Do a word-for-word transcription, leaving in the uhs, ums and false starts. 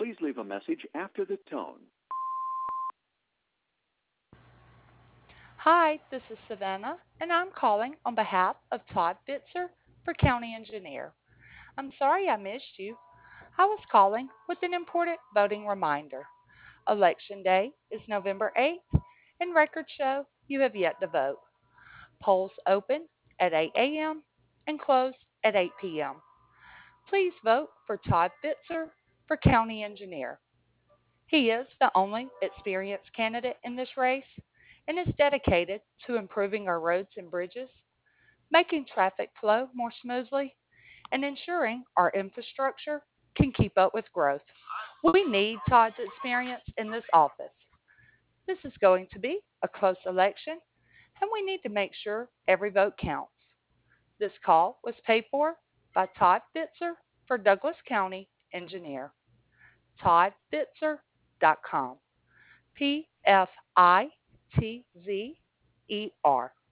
Please leave a message after the tone. Hi, this is Savannah, and I'm calling on behalf of Todd Bitzer for County Engineer. I'm sorry I missed you. I was calling with an important voting reminder. Election Day is November eighth, and records show you have yet to vote. Polls open at eight a m and close at eight p m. Please vote for Todd Bitzer for County Engineer. He is the only experienced candidate in this race and is dedicated to improving our roads and bridges, making traffic flow more smoothly, and ensuring our infrastructure can keep up with growth. We need Todd's experience in this office. This is going to be a close election, and we need to make sure every vote counts. This call was paid for by Todd Bitzer for Douglas County Engineer. todd bitzer dot com. P F I T Z E R.